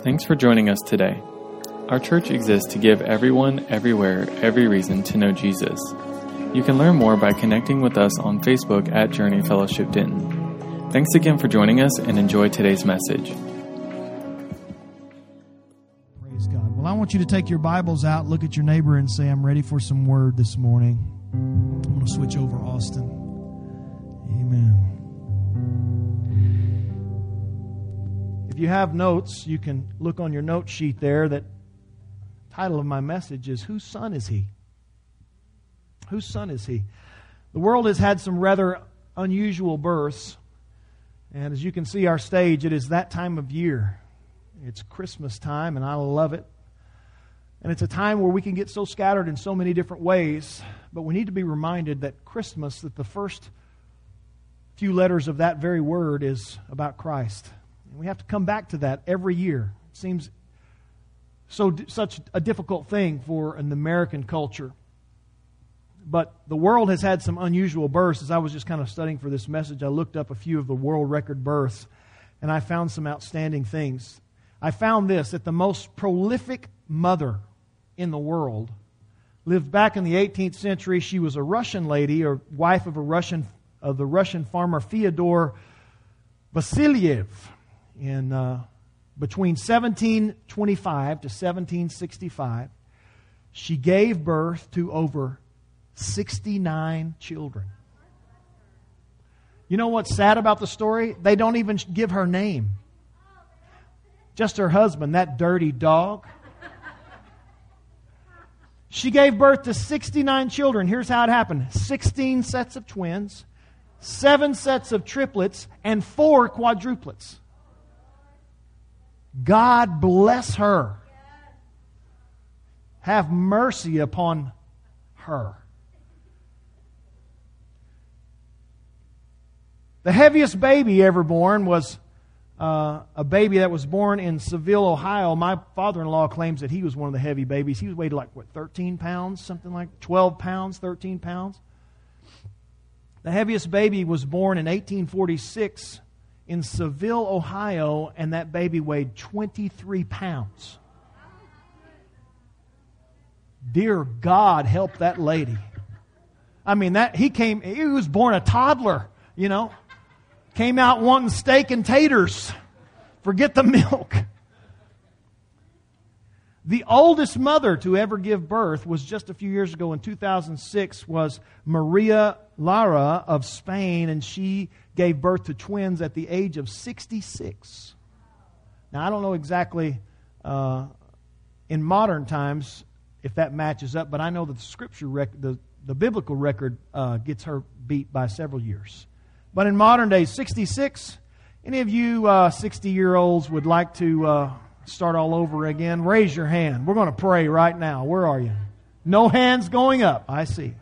Thanks for joining us today. Our church exists to give everyone, everywhere, every reason to know Jesus. You can learn more by connecting with us on Facebook at Journey Fellowship Denton. Thanks again for joining us and enjoy today's message. Praise God. Well, I want you to take your Bibles out, look at your neighbor and say, I'm ready for some word this morning. I'm going to switch over, Austin. Amen. If you have notes, you can look on your note sheet there. That title of my message is, Whose Son is He? Whose son is He? The world has had some rather unusual births. And as you can see our stage, it is that time of year. It's Christmas time, and I love it. And it's a time where we can get so scattered in so many different ways. But we need to be reminded that Christmas, that the first few letters of that very word is about Christ. And we have to come back to that every year. It seems such a difficult thing for an American culture. But the world has had some unusual births. As I was just kind of studying for this message, I looked up a few of the world record births, and I found some outstanding things. I found this, that the most prolific mother in the world lived back in the 18th century. She was a Russian lady, or wife of the Russian farmer Fyodor Vasilyev. In between 1725 to 1765, she gave birth to over 69 children. You know what's sad about the story? They don't even give her name. Just her husband, that dirty dog. She gave birth to 69 children. Here's how it happened. 16 sets of twins, 7 sets of triplets, and 4 quadruplets. God bless her. Have mercy upon her. The heaviest baby ever born was a baby that was born in Seville, Ohio. My father-in-law claims that he was one of the heavy babies. He weighed 13 pounds, something like 12 pounds, 13 pounds. The heaviest baby was born in 1846 in Seville, Ohio, and that baby weighed 23 pounds. Dear God, help that lady. I mean, he was born a toddler, you know. Came out wanting steak and taters. Forget the milk. The oldest mother to ever give birth was just a few years ago in 2006 was Maria Lara of Spain, and she gave birth to twins at the age of 66. Now, I don't know exactly in modern times if that matches up, but I know that the scripture the biblical record gets her beat by several years. But in modern days, 66. Any of you 60-year-olds would like to start all over again? Raise your hand. We're going to pray right now. Where are you? No hands going up. I see.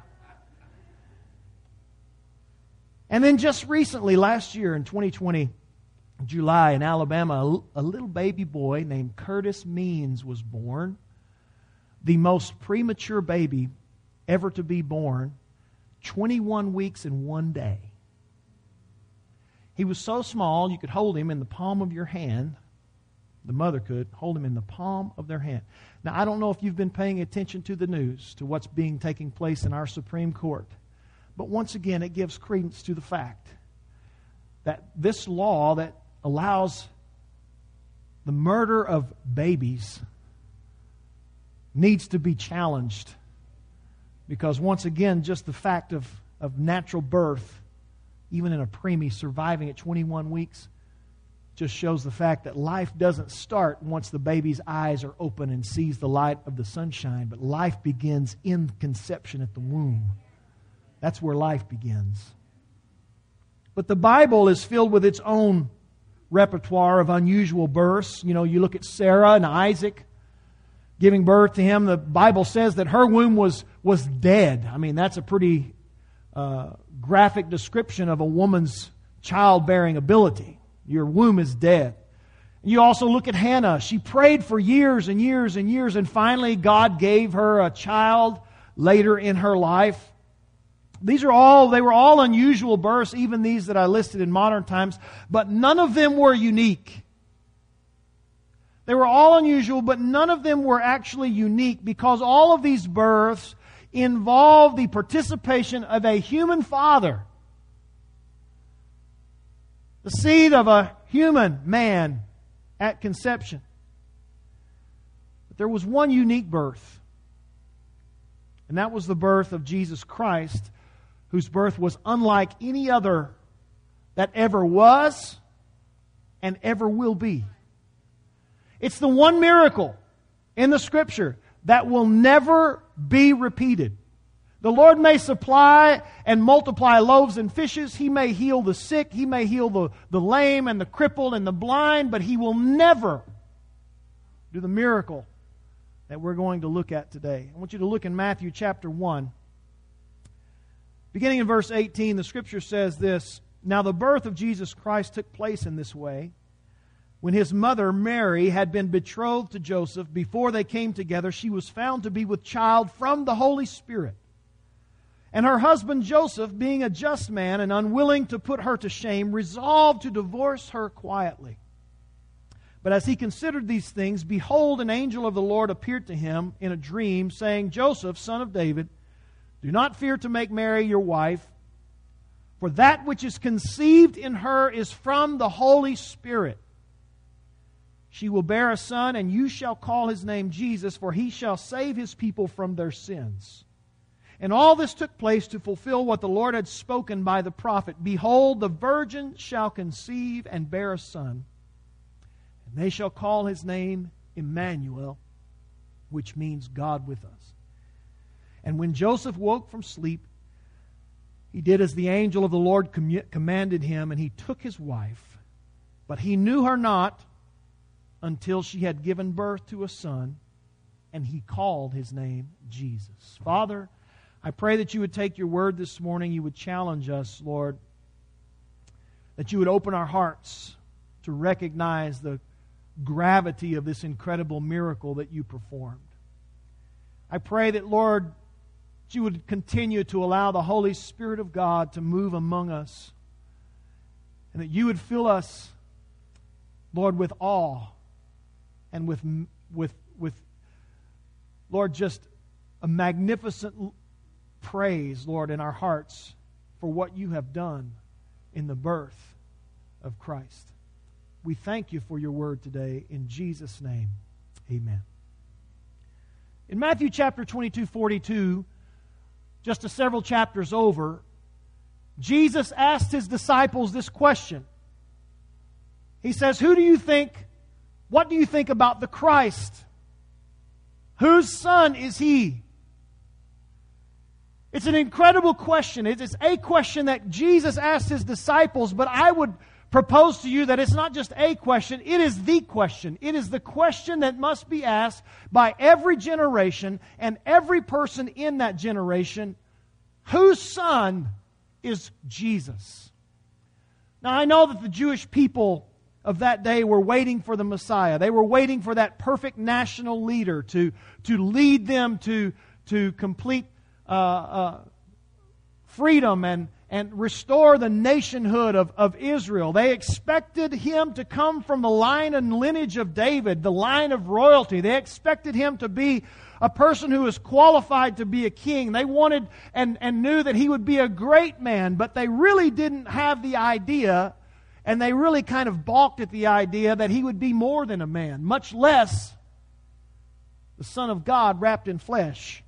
And then just recently, last year in 2020, July in Alabama, a little baby boy named Curtis Means was born. The most premature baby ever to be born, 21 weeks and 1 day. He was so small you could hold him in the palm of your hand. The mother could hold him in the palm of their hand. Now, I don't know if you've been paying attention to the news, to what's taking place in our Supreme Court. But once again, it gives credence to the fact that this law that allows the murder of babies needs to be challenged. Because once again, just the fact of natural birth, even in a preemie, surviving at 21 weeks, just shows the fact that life doesn't start once the baby's eyes are open and sees the light of the sunshine, but life begins in conception at the womb. That's where life begins. But the Bible is filled with its own repertoire of unusual births. You know, you look at Sarah and Isaac giving birth to him. The Bible says that her womb was dead. I mean, that's a pretty graphic description of a woman's childbearing ability. Your womb is dead. You also look at Hannah. She prayed for years and years and years, and finally God gave her a child later in her life. They were all unusual births, even these that I listed in modern times, but none of them were unique. They were all unusual, but none of them were actually unique because all of these births involved the participation of a human father. The seed of a human man at conception. But there was one unique birth. And that was the birth of Jesus Christ, whose birth was unlike any other that ever was and ever will be. It's the one miracle in the Scripture that will never be repeated. The Lord may supply and multiply loaves and fishes. He may heal the sick. He may heal the lame and the crippled and the blind. But He will never do the miracle that we're going to look at today. I want you to look in Matthew chapter 1. Beginning in verse 18, the Scripture says this, "Now the birth of Jesus Christ took place in this way. When His mother, Mary, had been betrothed to Joseph, before they came together, she was found to be with child from the Holy Spirit. And her husband Joseph, being a just man and unwilling to put her to shame, resolved to divorce her quietly. But as he considered these things, behold, an angel of the Lord appeared to him in a dream, saying, Joseph, son of David, do not fear to make Mary your wife, for that which is conceived in her is from the Holy Spirit. She will bear a son, and you shall call his name Jesus, for he shall save his people from their sins. And all this took place to fulfill what the Lord had spoken by the prophet. Behold, the virgin shall conceive and bear a son, and they shall call his name Emmanuel, which means God with us. And when Joseph woke from sleep, he did as the angel of the Lord commanded him, and he took his wife. But he knew her not until she had given birth to a son, and he called his name Jesus." Father, I pray that you would take your word this morning, you would challenge us, Lord, that you would open our hearts to recognize the gravity of this incredible miracle that you performed. I pray that, Lord, that you would continue to allow the Holy Spirit of God to move among us, and that you would fill us, Lord, with awe and with Lord, just a magnificent praise, Lord, in our hearts for what you have done in the birth of Christ. We thank you for your word today. In Jesus' name, amen. In Matthew chapter 22:42, just several chapters over, Jesus asked his disciples this question. He says, what do you think about the Christ? Whose son is he? It's an incredible question. It is a question that Jesus asked his disciples, but I would propose to you that it's not just a question, it is the question. It is the question that must be asked by every generation and every person in that generation. Whose son is Jesus? Now, I know that the Jewish people of that day were waiting for the Messiah. They were waiting for that perfect national leader to lead them to complete freedom and restore the nationhood of Israel. They expected him to come from the line and lineage of David, the line of royalty. They expected him to be a person who was qualified to be a king. They wanted and knew that he would be a great man, but they really didn't have the idea, and they really kind of balked at the idea that he would be more than a man, much less the Son of God wrapped in flesh.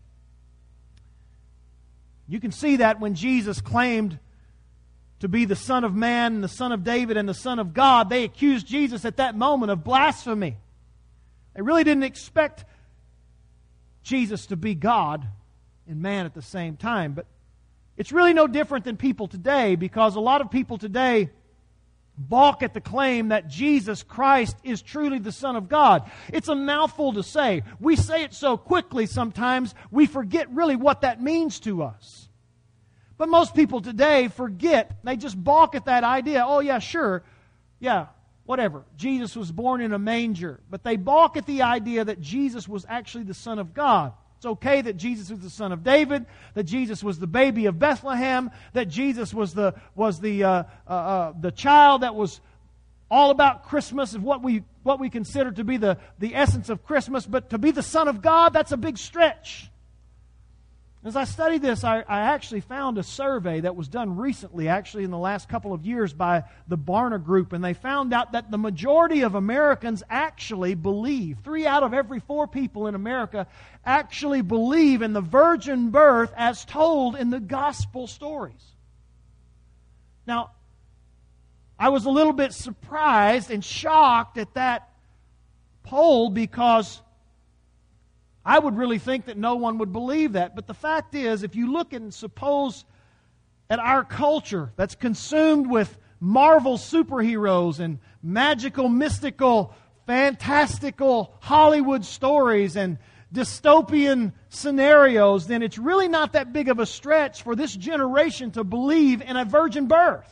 You can see that when Jesus claimed to be the Son of Man and the Son of David and the Son of God, they accused Jesus at that moment of blasphemy. They really didn't expect Jesus to be God and man at the same time. But it's really no different than people today, because a lot of people today balk at the claim that Jesus Christ is truly the Son of God. It's a mouthful to say. We say it so quickly sometimes we forget really what that means to us. But most people today forget. They just balk at that idea. Oh yeah, sure. Yeah, whatever. Jesus was born in a manger. But they balk at the idea that Jesus was actually the Son of God. It's okay that Jesus was the son of David, that Jesus was the baby of Bethlehem, that Jesus was the child that was all about Christmas, of what we what we consider to be the essence of Christmas, but to be the Son of God, that's a big stretch. As I studied this, I actually found a survey that was done recently, actually in the last couple of years, by the Barna Group, and they found out that the majority of Americans actually believe, 3 out of every 4 people in America actually believe in the virgin birth as told in the gospel stories. Now, I was a little bit surprised and shocked at that poll because I would really think that no one would believe that. But the fact is, if you look and suppose at our culture that's consumed with Marvel superheroes and magical, mystical, fantastical Hollywood stories and dystopian scenarios, then it's really not that big of a stretch for this generation to believe in a virgin birth.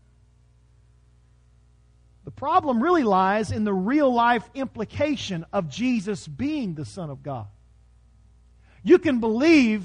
The problem really lies in the real-life implication of Jesus being the Son of God. You can believe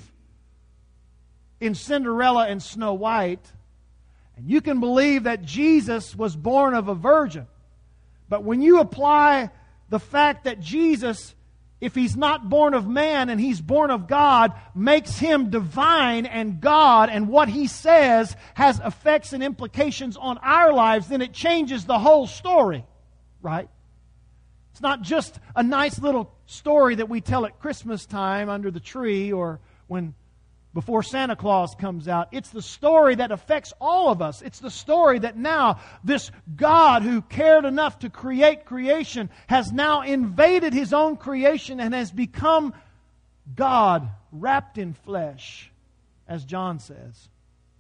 in Cinderella and Snow White, and you can believe that Jesus was born of a virgin. But when you apply the fact that Jesus, if He's not born of man and He's born of God, makes Him divine and God, and what He says has effects and implications on our lives, then it changes the whole story, right? It's not just a nice little story that we tell at Christmas time under the tree or before Santa Claus comes out. It's the story that affects all of us. It's the story that now this God who cared enough to create creation has now invaded His own creation and has become God wrapped in flesh, as John says.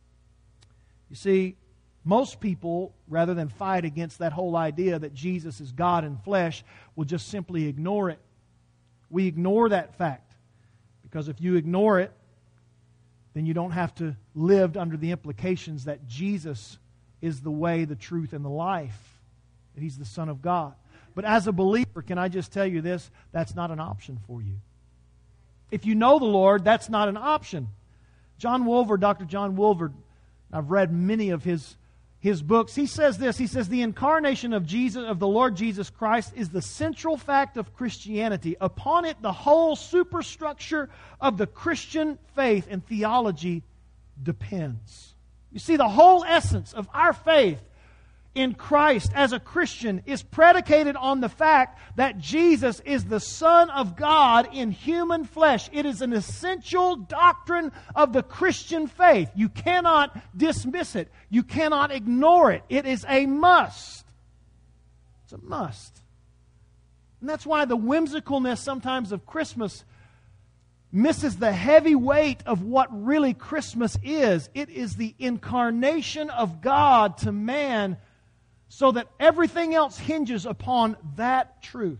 You see, most people, rather than fight against that whole idea that Jesus is God in flesh, will just simply ignore it. We ignore that fact. Because if you ignore it, then you don't have to live under the implications that Jesus is the way, the truth, and the life. That He's the Son of God. But as a believer, can I just tell you this? That's not an option for you. If you know the Lord, that's not an option. Dr. John Wolford, I've read many of his books. He says this. He says, the incarnation of the Lord Jesus Christ is the central fact of Christianity. Upon it, the whole superstructure of the Christian faith and theology depends. You see, the whole essence of our faith in Christ as a Christian is predicated on the fact that Jesus is the Son of God in human flesh. It is an essential doctrine of the Christian faith. You cannot dismiss it. You cannot ignore it. It is a must. It's a must. And that's why the whimsicalness sometimes of Christmas misses the heavy weight of what really Christmas is. It is the incarnation of God to man, so that everything else hinges upon that truth.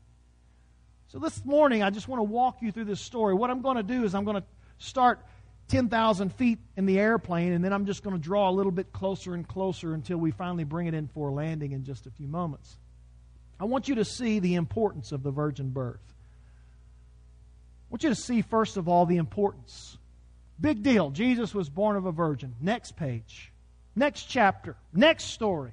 So this morning, I just want to walk you through this story. What I'm going to do is I'm going to start 10,000 feet in the airplane, and then I'm just going to draw a little bit closer and closer until we finally bring it in for a landing in just a few moments. I want you to see the importance of the virgin birth. I want you to see, first of all, the importance. Big deal. Jesus was born of a virgin. Next page. Next chapter. Next story.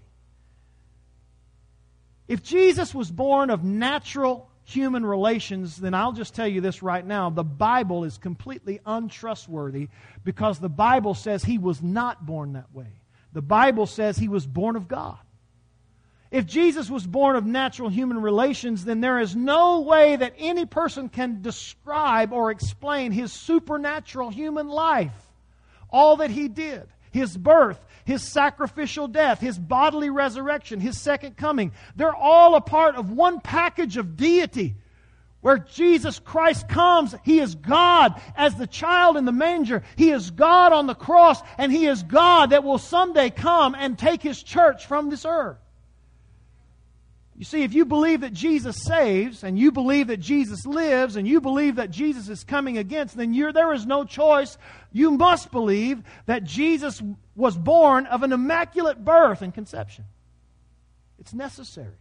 If Jesus was born of natural human relations, then I'll just tell you this right now. The Bible is completely untrustworthy because the Bible says He was not born that way. The Bible says He was born of God. If Jesus was born of natural human relations, then there is no way that any person can describe or explain His supernatural human life. All that He did. His birth, His sacrificial death, His bodily resurrection, His second coming. They're all a part of one package of deity. Where Jesus Christ comes, He is God as the child in the manger. He is God on the cross, and He is God that will someday come and take His church from this earth. You see, if you believe that Jesus saves, and you believe that Jesus lives, and you believe that Jesus is coming again, then there is no choice. You must believe that Jesus was born of an immaculate birth and conception. It's necessary.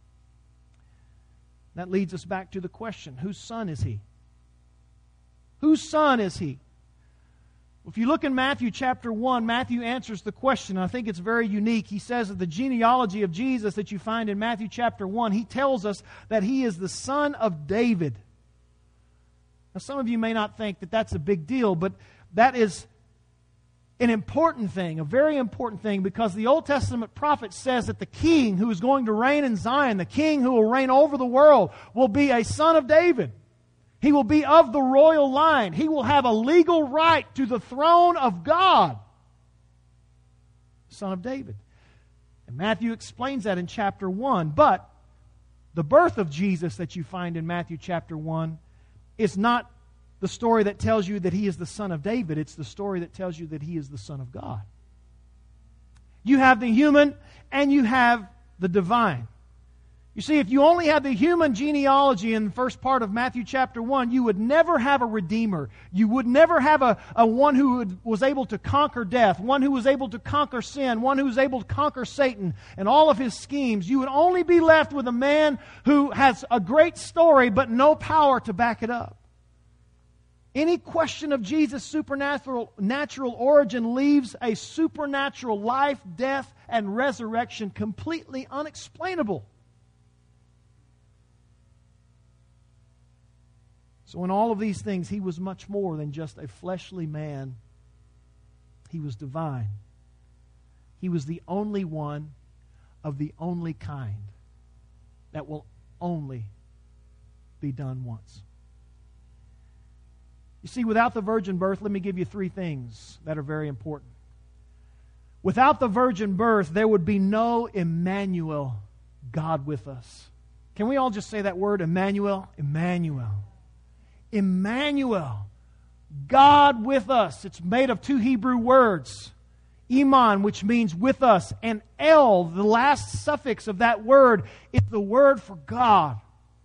That leads us back to the question, whose son is He? Whose son is He? If you look in Matthew chapter 1, Matthew answers the question. I think it's very unique. He says that the genealogy of Jesus that you find in Matthew chapter 1, he tells us that he is the son of David. Now, some of you may not think that that's a big deal, but that is an important thing, a very important thing, because the Old Testament prophet says that the king who is going to reign in Zion, the king who will reign over the world, will be a son of David. He will be of the royal line. He will have a legal right to the throne of God. Son of David. And Matthew explains that in chapter 1. But the birth of Jesus that you find in Matthew chapter 1 is not the story that tells you that He is the Son of David. It's the story that tells you that He is the Son of God. You have the human and you have the divine. You see, if you only had the human genealogy in the first part of Matthew chapter 1, you would never have a Redeemer. You would never have a one who was able to conquer death, one who was able to conquer sin, one who was able to conquer Satan and all of his schemes. You would only be left with a man who has a great story but no power to back it up. Any question of Jesus' supernatural origin leaves a supernatural life, death, and resurrection completely unexplainable. So in all of these things, He was much more than just a fleshly man. He was divine. He was the only one of the only kind that will only be done once. You see, without the virgin birth, let me give you three things that are very important. Without the virgin birth, there would be no Emmanuel, God with us. Can we all just say that word, Emmanuel? Emmanuel. Emmanuel, God with us. It's made of two Hebrew words. Iman, which means with us, and El, the last suffix of that word, is the word for God.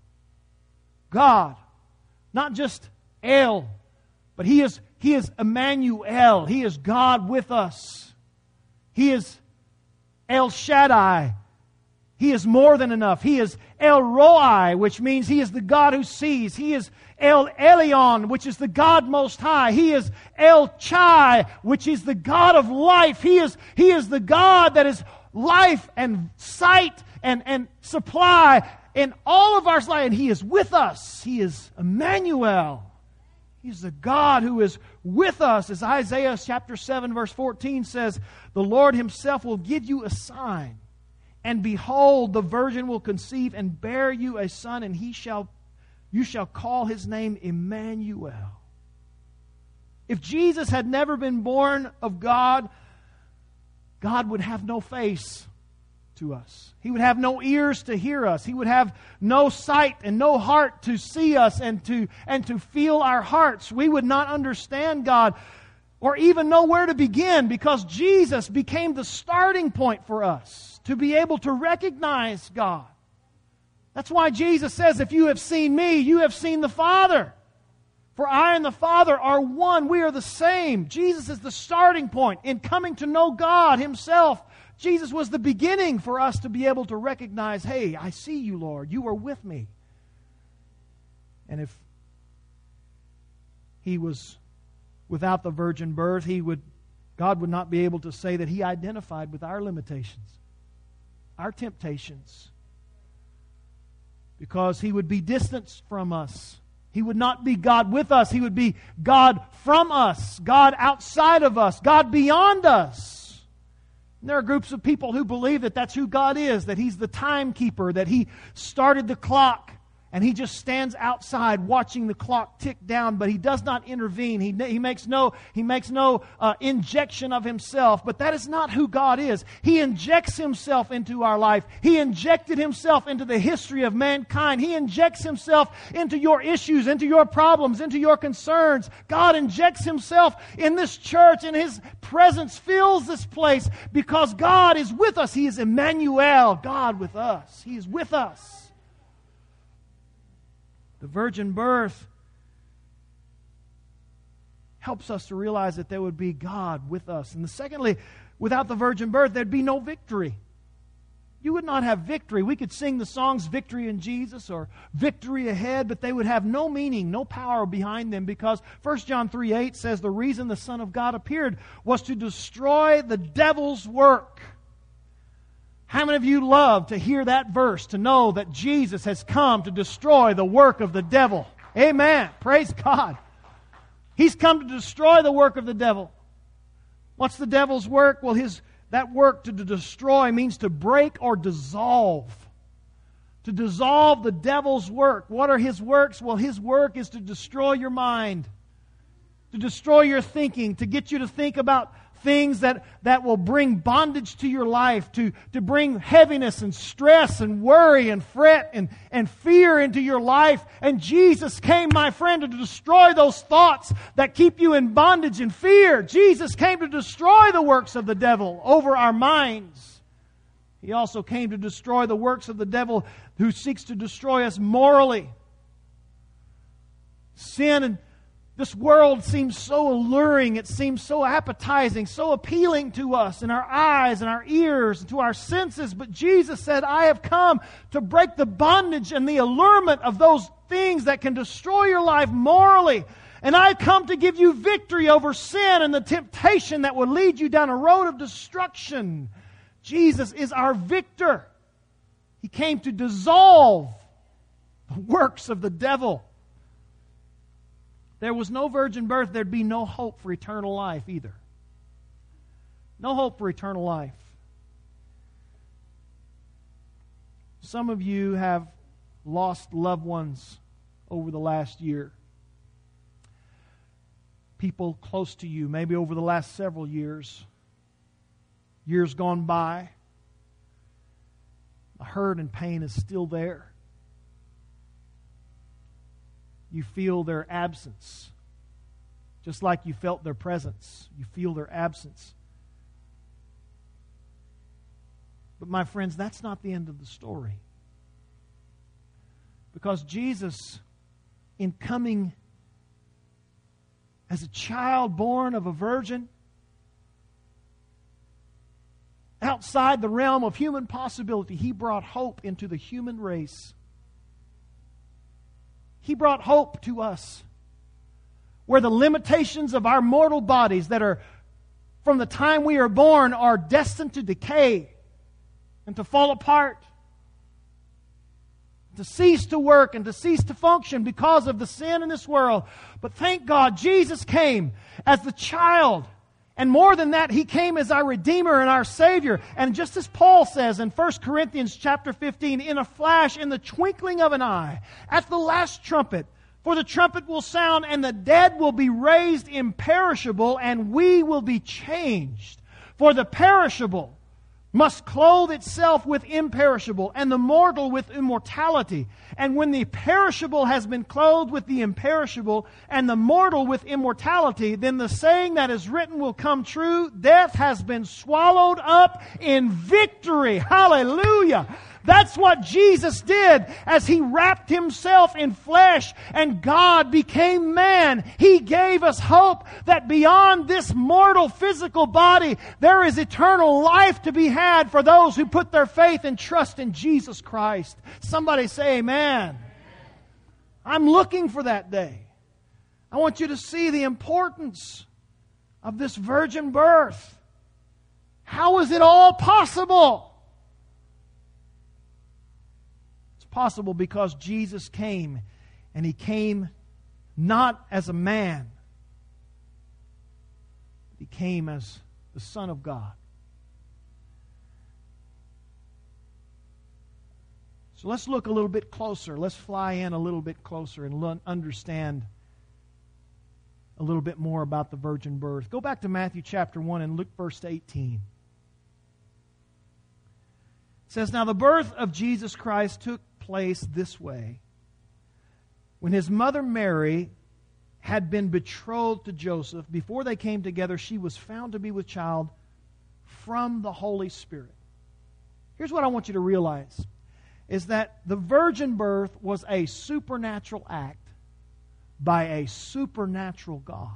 God. Not just El, but He is Emmanuel. He is God with us. He is El Shaddai. He is more than enough. He is El Roi, which means He is the God who sees. He is El Elyon, which is the God Most High. He is El Chai, which is the God of life. He is the God that is life and sight and supply in all of our life. And He is with us. He is Emmanuel. He's the God who is with us. As Isaiah chapter 7 verse 14 says, the Lord Himself will give you a sign. And behold, the virgin will conceive and bear you a son, and you shall call His name Emmanuel. If Jesus had never been born of God, God would have no face to us. He would have no ears to hear us. He would have no sight and no heart to see us and to feel our hearts. We would not understand God or even know where to begin, because Jesus became the starting point for us to be able to recognize God. That's why Jesus says, if you have seen me, you have seen the Father. For I and the Father are one. We are the same. Jesus is the starting point in coming to know God Himself. Jesus was the beginning for us to be able to recognize, hey, I see you, Lord. You are with me. And if He was without the virgin birth, God would not be able to say that He identified with our limitations, our temptations, because He would be distant from us. He would not be God with us. He would be God from us, God outside of us, God beyond us. And there are groups of people who believe that that's who God is, that He's the timekeeper, that He started the clock, and He just stands outside watching the clock tick down, but He does not intervene. He makes no injection of Himself. But that is not who God is. He injects Himself into our life. He injected Himself into the history of mankind. He injects Himself into your issues, into your problems, into your concerns. God injects Himself in this church, and His presence fills this place because God is with us. He is Emmanuel, God with us. He is with us. The virgin birth helps us to realize that there would be God with us. And secondly, without the virgin birth, there'd be no victory. you would not have victory. We could sing the songs Victory in Jesus or Victory Ahead, but they would have no meaning, no power behind them, because 1 John 3:8 says the reason the Son of God appeared was to destroy the devil's work. How many of you love to hear that verse, to know that Jesus has come to destroy the work of the devil? Amen. Praise God. He's come to destroy the work of the devil. What's the devil's work? Well, that work to destroy means to break or dissolve. To dissolve the devil's work. What are his works? Well, his work is to destroy your mind, to destroy your thinking, to get you to think about things that will bring bondage to your life, to bring heaviness and stress and worry and fret and fear into your life. And Jesus came, my friend, to destroy those thoughts that keep you in bondage and fear. Jesus came to destroy the works of the devil over our minds. He also came to destroy the works of the devil who seeks to destroy us morally. Sin and this world seems so alluring, it seems so appetizing, so appealing to us in our eyes and our ears and to our senses. But Jesus said, I have come to break the bondage and the allurement of those things that can destroy your life morally. And I've come to give you victory over sin and the temptation that will lead you down a road of destruction. Jesus is our victor. He came to dissolve the works of the devil. There was no virgin birth, there'd be no hope for eternal life either. No hope for eternal life. Some of you have lost loved ones over the last year. People close to you, maybe over the last several years. Years gone by. The hurt and pain is still there. You feel their absence. Just like you felt their presence. You feel their absence. But my friends, that's not the end of the story. Because Jesus, in coming as a child born of a virgin, outside the realm of human possibility, He brought hope into the human race. He brought hope to us, where the limitations of our mortal bodies that are from the time we are born are destined to decay and to fall apart, to cease to work and to cease to function because of the sin in this world. But thank God, Jesus came as the child. And more than that, He came as our Redeemer and our Savior. And just as Paul says in 1 Corinthians chapter 15, in a flash, in the twinkling of an eye, at the last trumpet, for the trumpet will sound, and the dead will be raised imperishable, and we will be changed. For the perishable must clothe itself with imperishable, and the mortal with immortality. And when the perishable has been clothed with the imperishable, and the mortal with immortality, then the saying that is written will come true: death has been swallowed up in victory. Hallelujah! That's what Jesus did as He wrapped Himself in flesh and God became man. He gave us hope that beyond this mortal physical body, there is eternal life to be had for those who put their faith and trust in Jesus Christ. Somebody say amen. I'm looking for that day. I want you to see the importance of this virgin birth. How is it all possible? Possible because Jesus came, and He came not as a man, He came as the Son of God. So let's look a little bit closer. Let's fly in a little bit closer and understand a little bit more about the virgin birth. Go back to Matthew chapter 1 and look verse 18. It says, now the birth of Jesus Christ took place this way. When His mother Mary had been betrothed to Joseph, before they came together, she was found to be with child from the Holy Spirit. Here's what I want you to realize, is that the virgin birth was a supernatural act by a supernatural God.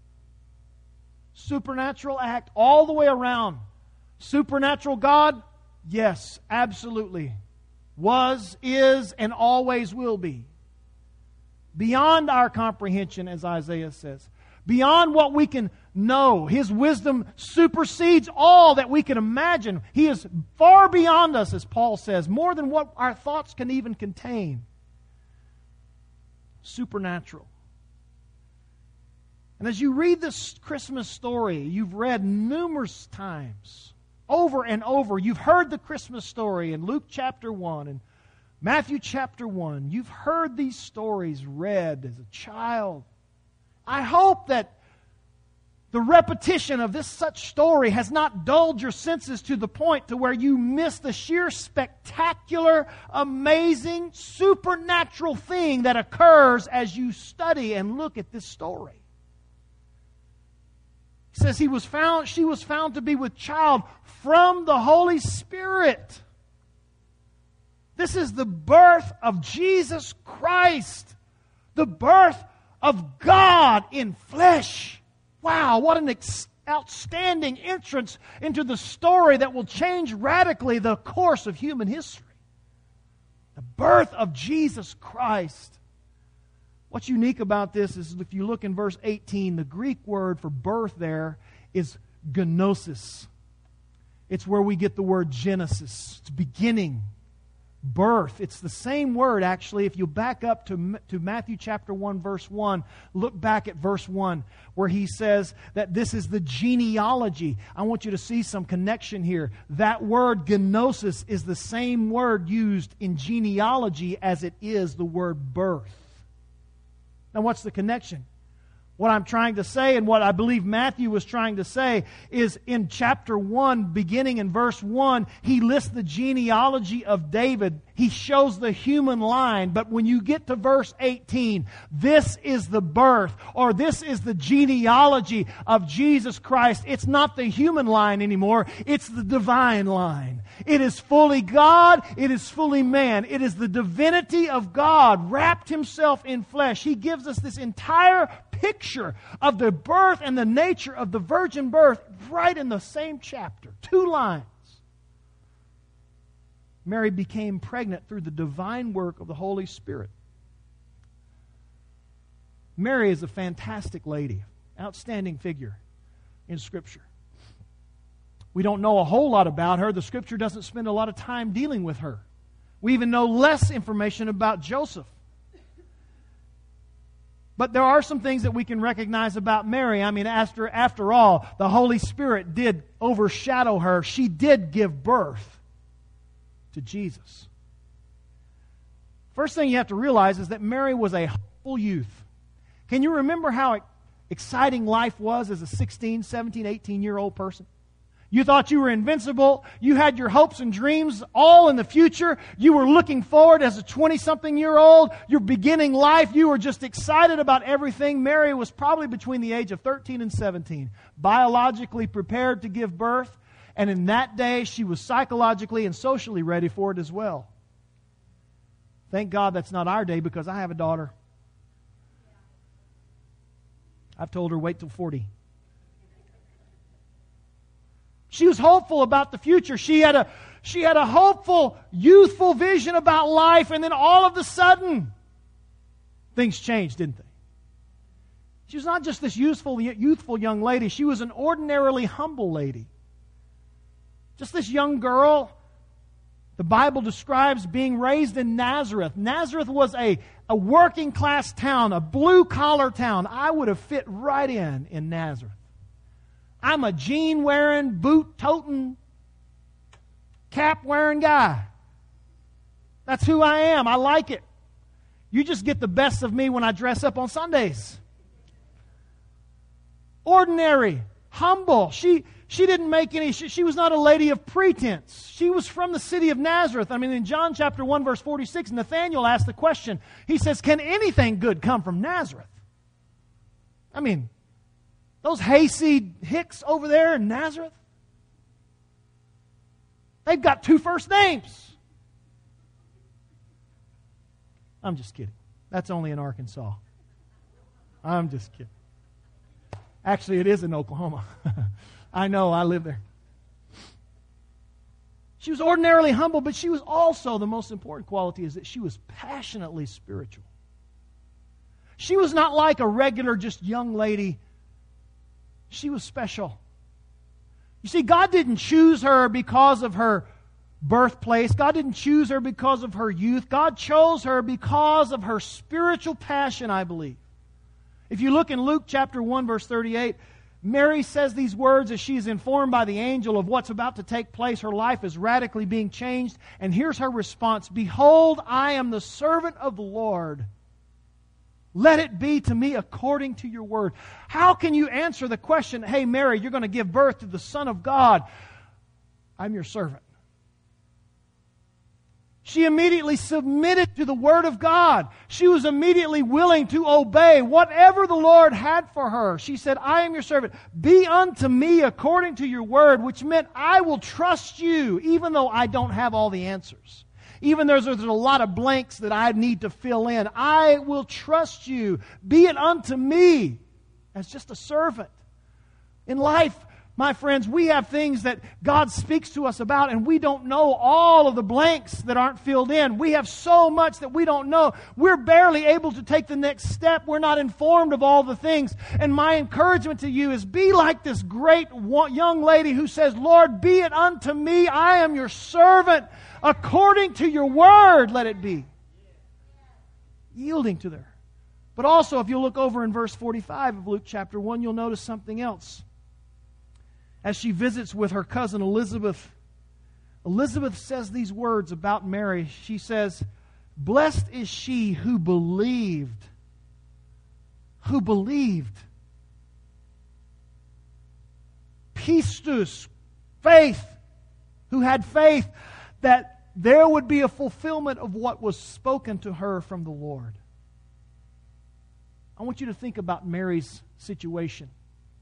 Supernatural act all the way around. Supernatural God, Yes, absolutely. Was, is, and always will be. Beyond our comprehension, as Isaiah says. Beyond what we can know. His wisdom supersedes all that we can imagine. He is far beyond us, as Paul says, more than what our thoughts can even contain. Supernatural. And as you read this Christmas story, you've read numerous times, over and over. You've heard the Christmas story in Luke chapter 1 and Matthew chapter 1. You've heard these stories read as a child. I hope that the repetition of this such story has not dulled your senses to the point to where you miss the sheer spectacular, amazing, supernatural thing that occurs as you study and look at this story. He says she was found to be with child from the Holy Spirit. This is the birth of Jesus Christ. The birth of God in flesh. Wow, what an outstanding entrance into the story that will change radically the course of human history. The birth of Jesus Christ. What's unique about this is if you look in verse 18, the Greek word for birth there is gnosis. It's where we get the word Genesis. It's beginning. Birth. It's the same word, actually. If you back up to Matthew chapter 1, verse 1, look back at verse 1, where he says that this is the genealogy. I want you to see some connection here. That word gnosis is the same word used in genealogy as it is the word birth. Now, what's the connection? What I'm trying to say, and what I believe Matthew was trying to say, is in chapter 1, beginning in verse 1, he lists the genealogy of David. He shows the human line. But when you get to verse 18, this is the birth, or this is the genealogy of Jesus Christ. It's not the human line anymore. It's the divine line. It is fully God. It is fully man. It is the divinity of God wrapped Himself in flesh. He gives us this entire picture of the birth and the nature of the virgin birth right in the same chapter. 2 lines. Mary became pregnant through the divine work of the Holy Spirit. Mary is a fantastic lady, outstanding figure in Scripture. We don't know a whole lot about her. The Scripture doesn't spend a lot of time dealing with her. We even know less information about Joseph. But there are some things that we can recognize about Mary. I mean, after all, the Holy Spirit did overshadow her. She did give birth to Jesus. First thing you have to realize is that Mary was a hopeful youth. Can you remember how exciting life was as a 16, 17, 18-year-old person? You thought you were invincible. You had your hopes and dreams all in the future. You were looking forward as a 20-something-year-old. You're beginning life. You were just excited about everything. Mary was probably between the age of 13 and 17, biologically prepared to give birth. And in that day, she was psychologically and socially ready for it as well. Thank God that's not our day, because I have a daughter. I've told her, wait till 40. She was hopeful about the future. She had a hopeful, youthful vision about life, and then all of a sudden, things changed, didn't they? She was not just this youthful young lady. She was an ordinarily humble lady. Just this young girl. The Bible describes being raised in Nazareth. Nazareth was a working class town, a blue collar town. I would have fit right in Nazareth. I'm a jean-wearing, boot-toting, cap-wearing guy. That's who I am. I like it. You just get the best of me when I dress up on Sundays. Ordinary, humble. She didn't make any... She was not a lady of pretense. She was from the city of Nazareth. I mean, in John chapter 1, verse 46, Nathanael asked the question. He says, can anything good come from Nazareth? I mean... those hayseed hicks over there in Nazareth, they've got 2 first names. I'm just kidding. That's only in Arkansas. I'm just kidding. Actually, it is in Oklahoma. I know, I live there. She was ordinarily humble, but she was also, the most important quality is that she was passionately spiritual. She was not like a regular, just young lady. She was special. You see, God didn't choose her because of her birthplace. God didn't choose her because of her youth. God chose her because of her spiritual passion, I believe. If you look in Luke chapter 1, verse 38, Mary says these words as she is informed by the angel of what's about to take place. Her life is radically being changed. And here's her response: "Behold, I am the servant of the Lord. Let it be to me according to your word." How can you answer the question, "Hey, Mary, you're going to give birth to the Son of God"? I'm your servant. She immediately submitted to the Word of God. She was immediately willing to obey whatever the Lord had for her. She said, "I am your servant. Be unto me according to your word," which meant I will trust you even though I don't have all the answers. Even though there's a lot of blanks that I need to fill in. I will trust you. Be it unto me as just a servant. In life, my friends, we have things that God speaks to us about and we don't know all of the blanks that aren't filled in. We have so much that we don't know. We're barely able to take the next step. We're not informed of all the things. And my encouragement to you is be like this great young lady who says, "Lord, be it unto me. I am your servant. According to your word, let it be." Yielding to her. But also, if you look over in verse 45 of Luke chapter 1, you'll notice something else. As she visits with her cousin Elizabeth, Elizabeth says these words about Mary. She says, "Blessed is she who believed." Who believed. Pistis, faith. Who had faith that there would be a fulfillment of what was spoken to her from the Lord. I want you to think about Mary's situation.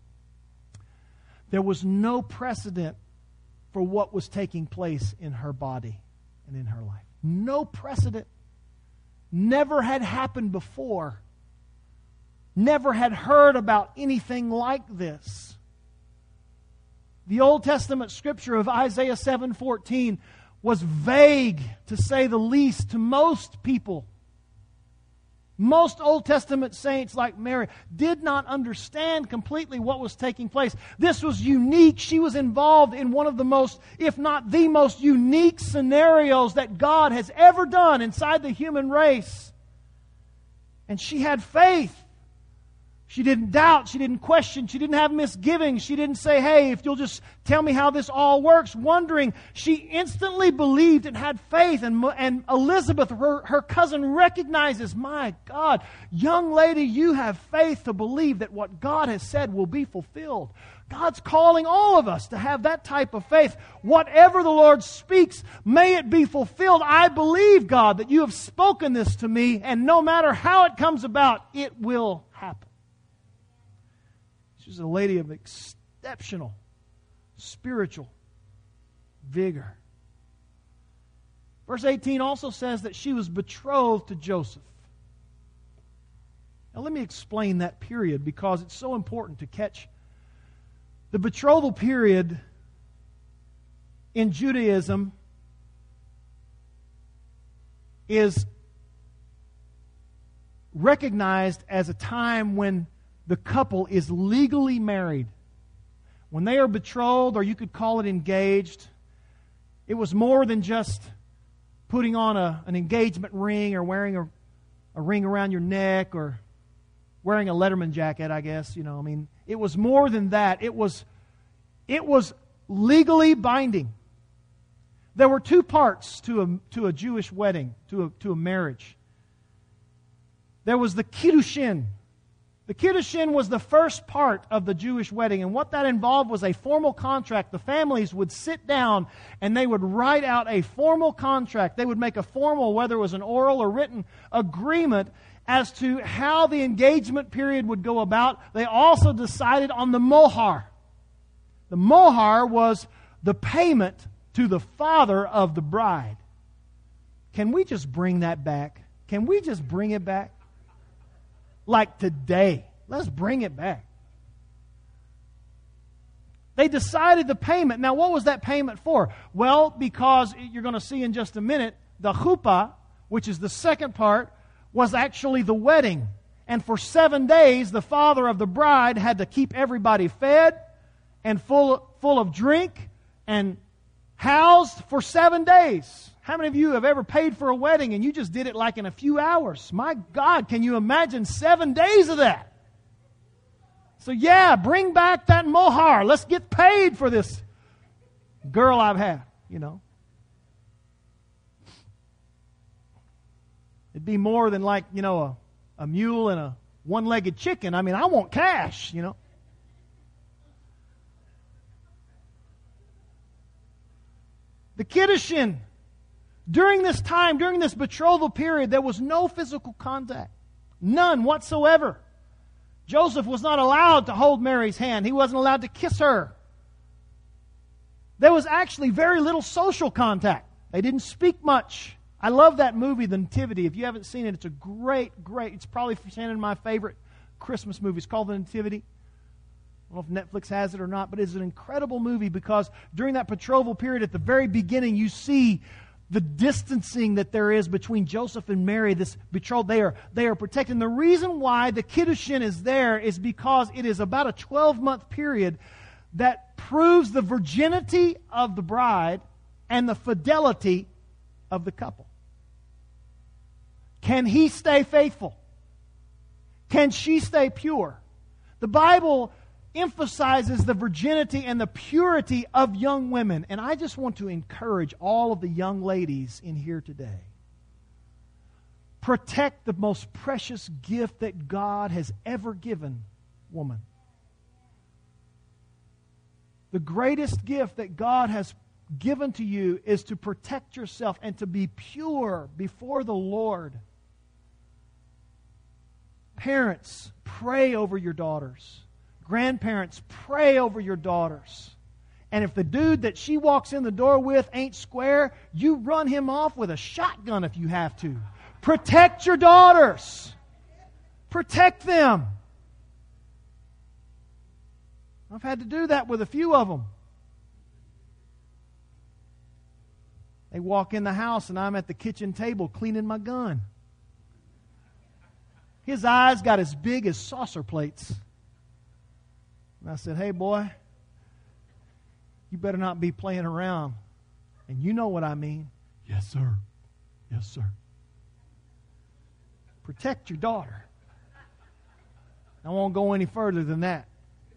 There was no precedent for what was taking place in her body and in her life. No precedent. Never had happened before. Never had heard about anything like this. The Old Testament scripture of Isaiah 7:14 was vague, to say the least, to most people. Most Old Testament saints like Mary did not understand completely what was taking place. This was unique. She was involved in one of the most, if not the most unique scenarios that God has ever done inside the human race. And she had faith. She didn't doubt. She didn't question. She didn't have misgivings. She didn't say, "Hey, if you'll just tell me how this all works," wondering. She instantly believed and had faith. And Elizabeth, her cousin, recognizes, "My God, young lady, you have faith to believe that what God has said will be fulfilled." God's calling all of us to have that type of faith. Whatever the Lord speaks, may it be fulfilled. I believe, God, that you have spoken this to me, and no matter how it comes about, it will happen. She's a lady of exceptional spiritual vigor. Verse 18 also says that she was betrothed to Joseph. Now let me explain that period because it's so important to catch. The betrothal period in Judaism is recognized as a time when the couple is legally married. When they are betrothed, or you could call it engaged, it was more than just putting on an engagement ring or wearing a ring around your neck or wearing a Letterman jacket, I guess. It was more than that. It was legally binding. There were two parts to a Jewish wedding, to a marriage. There was the kiddushin. The kiddushin was the first part of the Jewish wedding, and what that involved was a formal contract. The families would sit down and they would write out a formal contract. They would make a formal, whether it was an oral or written agreement as to how the engagement period would go about. They also decided on the mohar. The mohar was the payment to the father of the bride. Can we just bring that back? Can we just bring it back? Like today. Let's bring it back. They decided the payment. Now, what was that payment for? Well, because you're going to see in just a minute, the chuppah, which is the second part, was actually the wedding. And for 7 days, the father of the bride had to keep everybody fed and full of drink and housed for 7 days. How many of you have ever paid for a wedding and you just did it like in a few hours? My God, can you imagine 7 days of that? So yeah, bring back that mohar. Let's get paid for this girl I've had, you know. It'd be more than like, you know, a mule and a one-legged chicken. I mean, I want cash, you know. The Kiddushin. During this time, during this betrothal period, there was no physical contact. None whatsoever. Joseph was not allowed to hold Mary's hand. He wasn't allowed to kiss her. There was actually very little social contact. They didn't speak much. I love that movie, The Nativity. If you haven't seen it, it's a great, it's probably one of my favorite Christmas movies, called The Nativity. I don't know if Netflix has it or not, but it's an incredible movie because during that betrothal period at the very beginning, you see the distancing that there is between Joseph and Mary, this betrothed. They are protected. And the reason why the Kiddushin is there is because it is about a 12-month period that proves the virginity of the bride and the fidelity of the couple. Can he stay faithful? Can she stay pure? The Bible emphasizes the virginity and the purity of young women. And I just want to encourage all of the young ladies in here today. Protect the most precious gift that God has ever given woman. The greatest gift that God has given to you is to protect yourself and to be pure before the Lord. Parents, pray over your daughters. Grandparents, pray over your daughters. And if the dude that she walks in the door with ain't square, you run him off with a shotgun if you have to. Protect your daughters. Protect them. I've had to do that with a few of them. They walk in the house and I'm at the kitchen table cleaning my gun. His eyes got as big as saucer plates. And I said, hey boy, you better not be playing around. And you know what I mean. Yes, sir. Yes, sir. Protect your daughter. I won't go any further than that.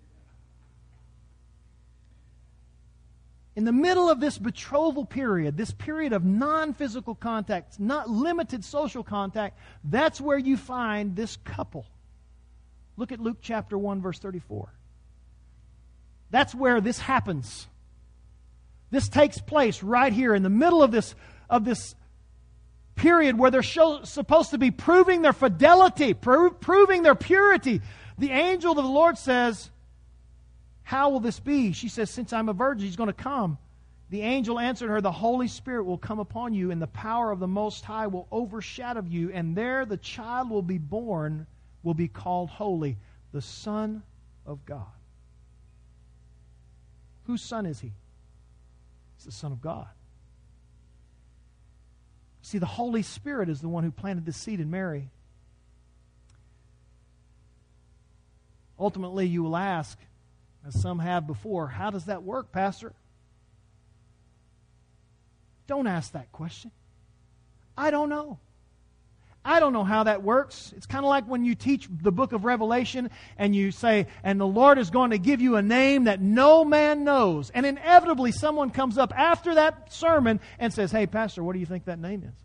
In the middle of this betrothal period, this period of non-physical contact, not limited social contact, that's where you find this couple. Look at Luke chapter 1, verse 34. That's where this happens. This takes place right here in the middle of this period where they're supposed to be proving their fidelity, proving their purity. The angel of the Lord says, how will this be? She says, since I'm a virgin, he's going to come. The angel answered her, the Holy Spirit will come upon you, and the power of the Most High will overshadow you, and there the child will be born, will be called holy, the Son of God. Whose son is he? He's the Son of God. See, the Holy Spirit is the one who planted the seed in Mary. Ultimately, you will ask, as some have before, how does that work, Pastor? Don't ask that question. I don't know. I don't know how that works. It's kind of like when you teach the book of Revelation and you say, and the Lord is going to give you a name that no man knows. And inevitably someone comes up after that sermon and says, hey, Pastor, what do you think that name is?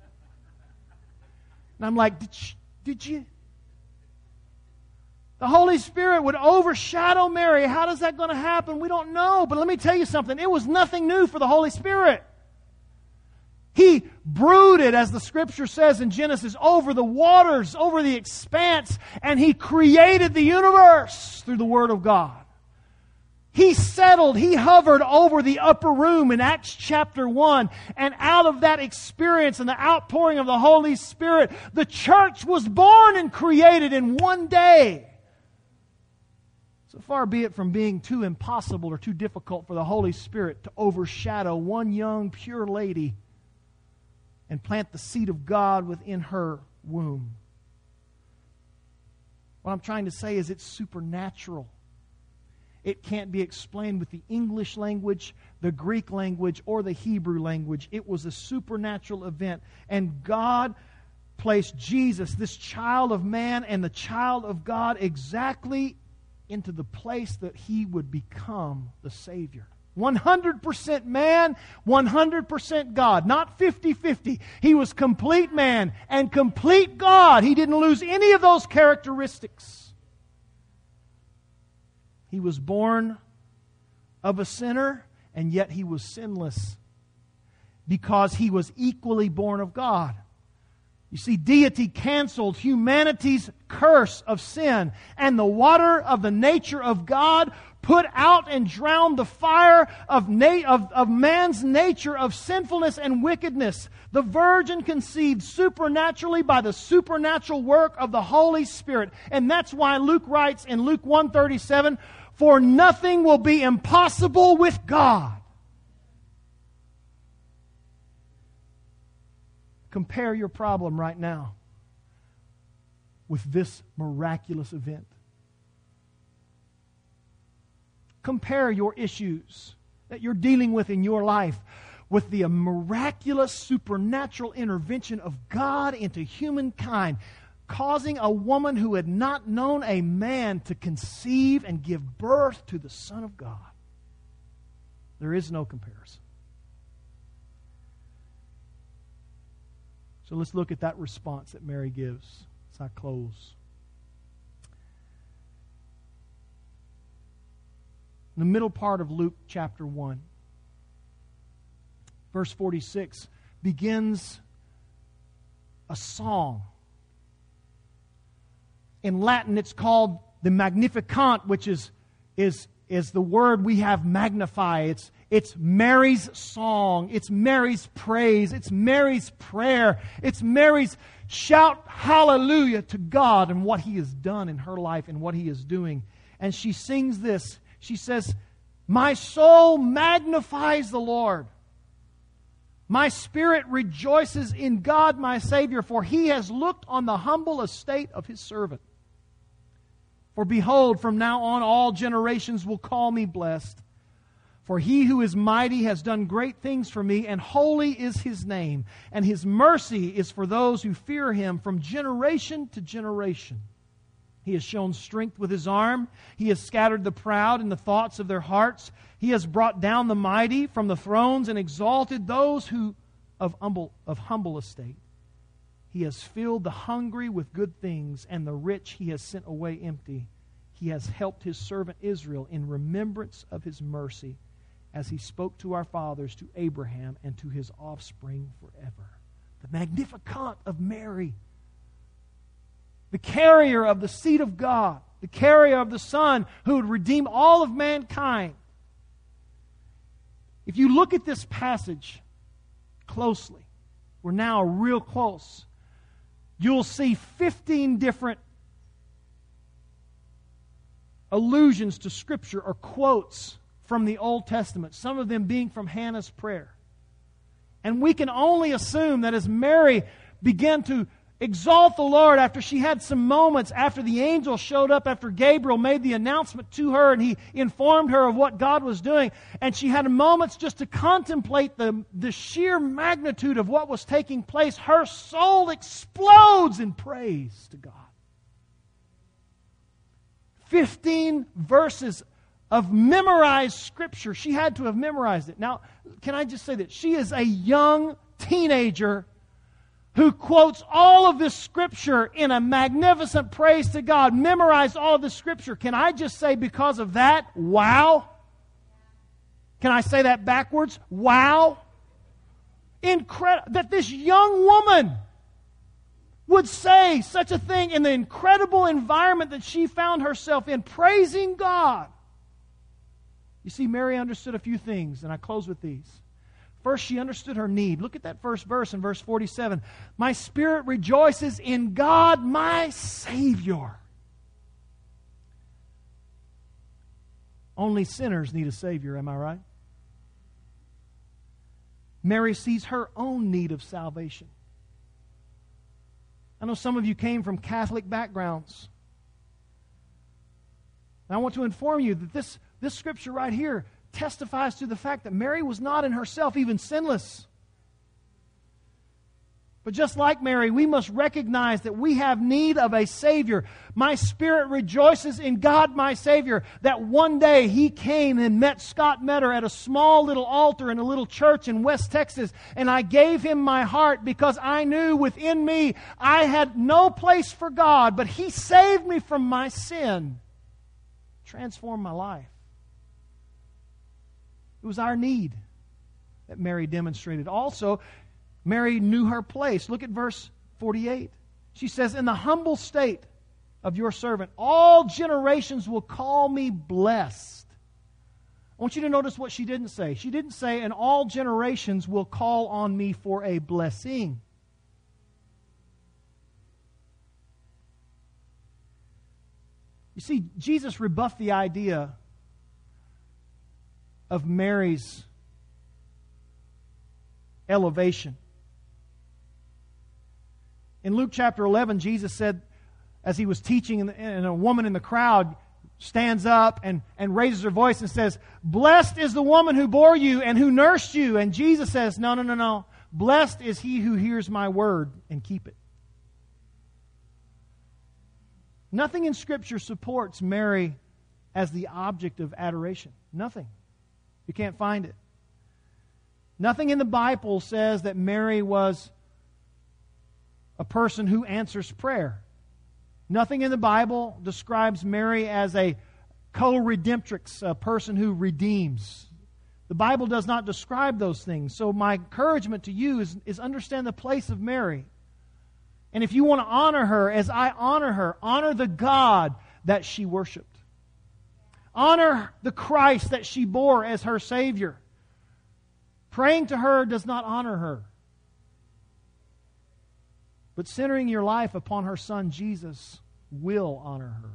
And I'm like, did you? The Holy Spirit would overshadow Mary. How is that going to happen? We don't know. But let me tell you something. It was nothing new for the Holy Spirit. He brooded, as the Scripture says in Genesis, over the waters, over the expanse, and He created the universe through the Word of God. He settled, He hovered over the upper room in Acts chapter 1, and out of that experience and the outpouring of the Holy Spirit, the church was born and created in one day. So far be it from being too impossible or too difficult for the Holy Spirit to overshadow one young, pure lady and plant the seed of God within her womb. What I'm trying to say is it's supernatural. It can't be explained with the English language, the Greek language, or the Hebrew language. It was a supernatural event. And God placed Jesus, this child of man and the child of God, exactly into the place that He would become the Savior. 100% man, 100% God. Not 50-50. He was complete man and complete God. He didn't lose any of those characteristics. He was born of a sinner, and yet He was sinless because He was equally born of God. You see, deity canceled humanity's curse of sin, and the water of the nature of God put out and drowned the fire of man's nature of sinfulness and wickedness. The virgin conceived supernaturally by the supernatural work of the Holy Spirit. And that's why Luke writes in Luke 1:37, "For nothing will be impossible with God." Compare your problem right now with this miraculous event. Compare your issues that you're dealing with in your life with the miraculous supernatural intervention of God into humankind, causing a woman who had not known a man to conceive and give birth to the Son of God. There is no comparison. So let's look at that response that Mary gives as I close. In the middle part of Luke chapter 1, verse 46, begins a song. In Latin, it's called the Magnificat, which is the word we have magnify. It's Mary's song. It's Mary's praise. It's Mary's prayer. It's Mary's shout hallelujah to God and what He has done in her life and what He is doing. And she sings this. She says, "My soul magnifies the Lord. My spirit rejoices in God my Savior, for He has looked on the humble estate of His servant. For behold, from now on all generations will call me blessed. For He who is mighty has done great things for me, and holy is His name. And His mercy is for those who fear Him from generation to generation. He has shown strength with His arm. He has scattered the proud in the thoughts of their hearts. He has brought down the mighty from the thrones and exalted those who of humble estate. He has filled the hungry with good things, and the rich He has sent away empty. He has helped His servant Israel in remembrance of His mercy, as He spoke to our fathers, to Abraham, and to his offspring forever." The Magnificat of Mary, the carrier of the seed of God, the carrier of the Son who would redeem all of mankind. If you look at this passage closely, we're now real close, you'll see 15 different allusions to Scripture or quotes from the Old Testament, some of them being from Hannah's prayer. And we can only assume that as Mary began to exalt the Lord after she had some moments after the angel showed up, after Gabriel made the announcement to her and he informed her of what God was doing, and she had moments just to contemplate the sheer magnitude of what was taking place, her soul explodes in praise to God. 15 verses of memorized Scripture. She had to have memorized it. Now, can I just say that she is a young teenager who quotes all of this Scripture in a magnificent praise to God, memorized all of the Scripture. Can I just say because of that, wow? Can I say that backwards? Wow. Incredible that this young woman would say such a thing in the incredible environment that she found herself in, praising God. You see, Mary understood a few things, and I close with these. First, she understood her need. Look at that first verse in verse 47. "My spirit rejoices in God, my Savior." Only sinners need a Savior, am I right? Mary sees her own need of salvation. I know some of you came from Catholic backgrounds. And I want to inform you that this scripture right here testifies to the fact that Mary was not in herself even sinless. But just like Mary, we must recognize that we have need of a Savior. My spirit rejoices in God, my Savior, that one day He came and met Scott Metter at a small little altar in a little church in West Texas, and I gave him my heart because I knew within me I had no place for God, but He saved me from my sin, transformed my life. It was our need that Mary demonstrated. Also, Mary knew her place. Look at verse 48. She says, "In the humble state of your servant, all generations will call me blessed." I want you to notice what she didn't say. She didn't say, "And all generations will call on me for a blessing." You see, Jesus rebuffed the idea of Mary's elevation. In Luke chapter 11, Jesus said, as He was teaching, and a woman in the crowd stands up and raises her voice and says, "Blessed is the woman who bore you and who nursed you." And Jesus says, No. "Blessed is he who hears my word and keep it." Nothing in Scripture supports Mary as the object of adoration. Nothing. You can't find it. Nothing in the Bible says that Mary was a person who answers prayer. Nothing in the Bible describes Mary as a co-redemptrix, a person who redeems. The Bible does not describe those things. So my encouragement to you is understand the place of Mary. And if you want to honor her as I honor her, honor the God that she worshiped. Honor the Christ that she bore as her Savior. Praying to her does not honor her. But centering your life upon her Son, Jesus, will honor her.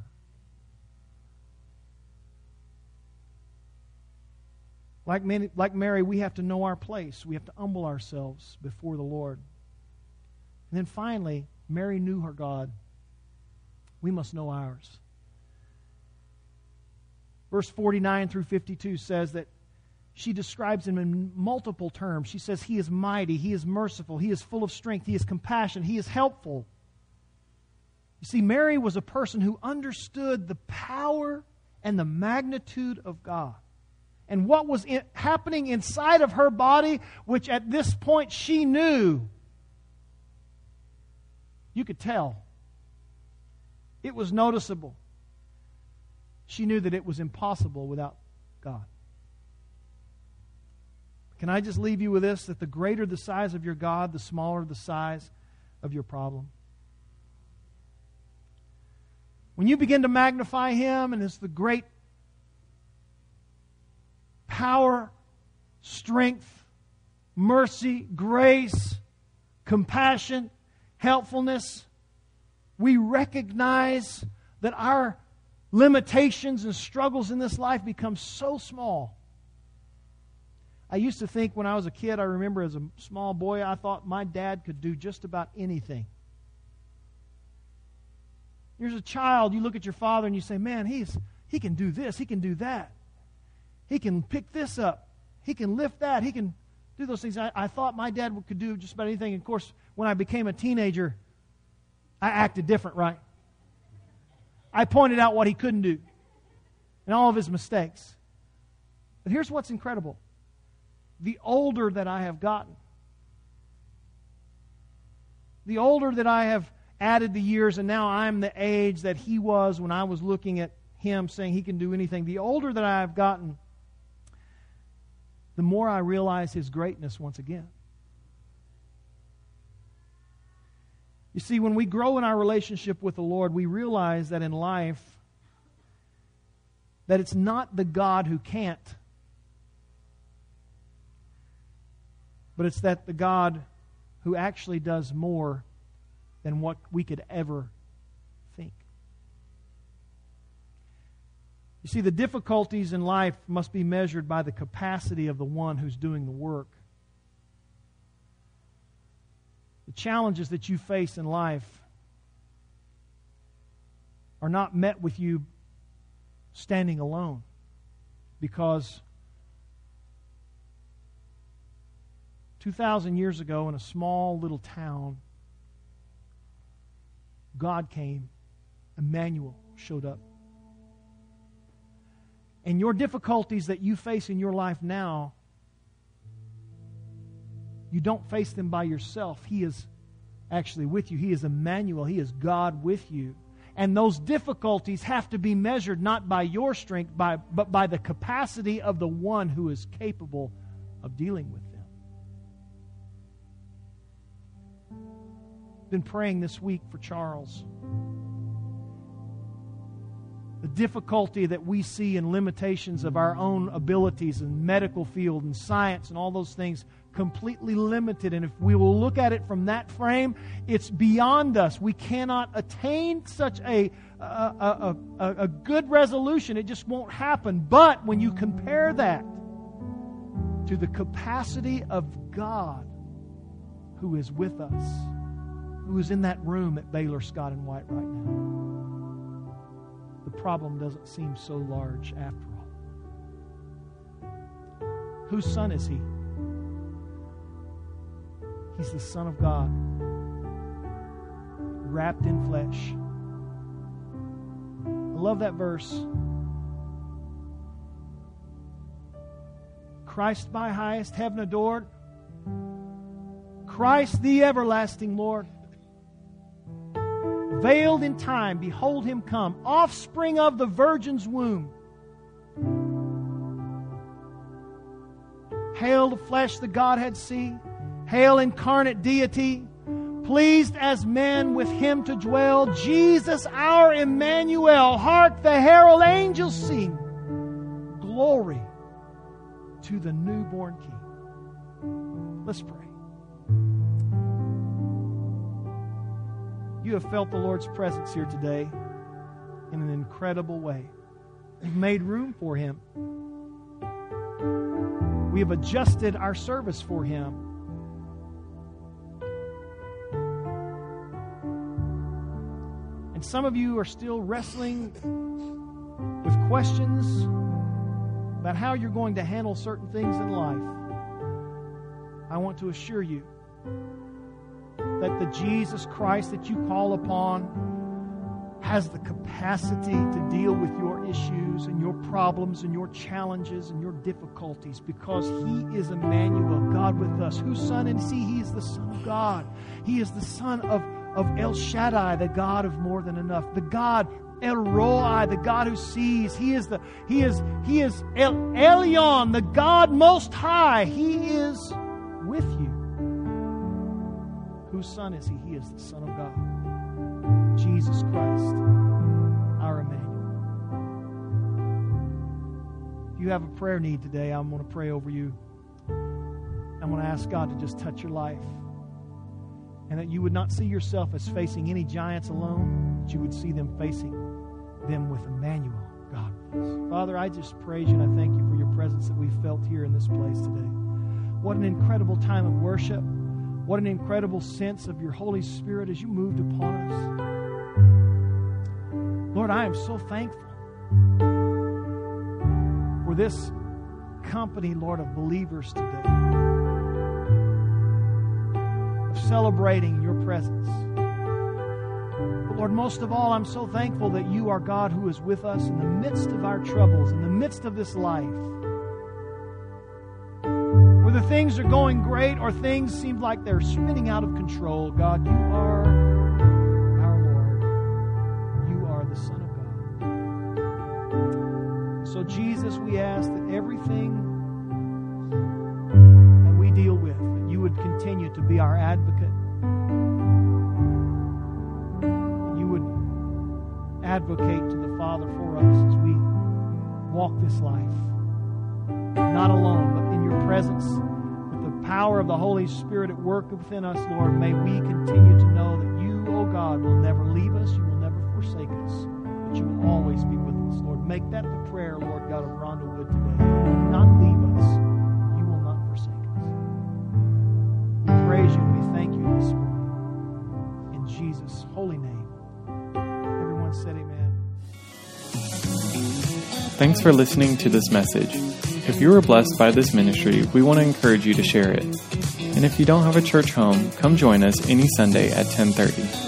Like Mary, we have to know our place. We have to humble ourselves before the Lord. And then finally, Mary knew her God. We must know ours. Verse 49 through 52 says that she describes Him in multiple terms. She says He is mighty, He is merciful, He is full of strength, He is compassionate, He is helpful. You see, Mary was a person who understood the power and the magnitude of God. And what was happening inside of her body, which at this point she knew, you could tell. It was noticeable. She knew that it was impossible without God. Can I just leave you with this? That the greater the size of your God, the smaller the size of your problem. When you begin to magnify Him, and it's the great power, strength, mercy, grace, compassion, helpfulness, we recognize that our limitations and struggles in this life become so small. I used to think when I was a kid, I remember as a small boy, I thought my dad could do just about anything. You're a child, you look at your father and you say, "Man, he can do this, he can do that. He can pick this up, he can lift that, he can do those things." I thought my dad could do just about anything. And of course, when I became a teenager, I acted different, right? I pointed out what he couldn't do and all of his mistakes. But here's what's incredible. The older that I have gotten, the older that I have added the years, and now I'm the age that he was when I was looking at him saying he can do anything. The older that I have gotten, the more I realize His greatness once again. You see, when we grow in our relationship with the Lord, we realize that in life, that it's not the God who can't, but it's that the God who actually does more than what we could ever think. You see, the difficulties in life must be measured by the capacity of the one who's doing the work. The challenges that you face in life are not met with you standing alone, because 2,000 years ago in a small little town, God came, Emmanuel showed up. And your difficulties that you face in your life now, you don't face them by yourself. He is actually with you. He is Emmanuel. He is God with you. And those difficulties have to be measured not by your strength, but by the capacity of the one who is capable of dealing with them. Been praying this week for Charles. The difficulty that we see in limitations of our own abilities in medical field and science and all those things, completely limited. And if we will look at it from that frame, it's beyond us. We cannot attain such a good resolution. It just won't happen. But when you compare that to the capacity of God who is with us, who is in that room at Baylor Scott and White right now, the problem doesn't seem so large after all. Whose son is he? He's the Son of God, wrapped in flesh. I love that verse. Christ my highest heaven adored, Christ the everlasting Lord. Veiled in time, behold Him come, offspring of the Virgin's womb. Hail the flesh the Godhead see, hail incarnate deity, pleased as man with Him to dwell, Jesus our Emmanuel, hark the herald angels sing, glory to the newborn King. Let's pray. You have felt the Lord's presence here today in an incredible way. You've made room for Him. We have adjusted our service for Him. And some of you are still wrestling with questions about how you're going to handle certain things in life. I want to assure you that the Jesus Christ that you call upon has the capacity to deal with your issues and your problems and your challenges and your difficulties, because He is Emmanuel, God with us. Whose son is He? He is the Son of God. He is the Son of El Shaddai, the God of more than enough, the God El Roi, the God who sees. He is El Elyon, the God most high. He is with you. Whose son is He? He is the Son of God, Jesus Christ, our Emmanuel. If you have a prayer need today, I'm going to pray over you. I'm going to ask God to just touch your life, and that you would not see yourself as facing any giants alone, but you would see them facing them with Emmanuel, God with us. Father, I just praise You and I thank You for Your presence that we felt here in this place today. What an incredible time of worship. What an incredible sense of Your Holy Spirit as You moved upon us. Lord, I am so thankful for this company, Lord, of believers today, of celebrating Your presence. But Lord, most of all, I'm so thankful that You are God who is with us in the midst of our troubles, in the midst of this life. Whether things are going great or things seem like they're spinning out of control, God, You are our Lord. You are the Son of God. So, Jesus, we ask that everything that we deal with, that You would continue to be our advocate. That You would advocate to the Father for us as we walk this life. Not alone, but in Your presence, with the power of the Holy Spirit at work within us, Lord, may we continue to know that You, oh God, will never leave us, You will never forsake us, but You will always be with us. Lord, make that the prayer Jesus' holy name. Everyone said amen. Thanks for listening to this message. If you were blessed by this ministry, we want to encourage you to share it. And if you don't have a church home, come join us any Sunday at 10:30.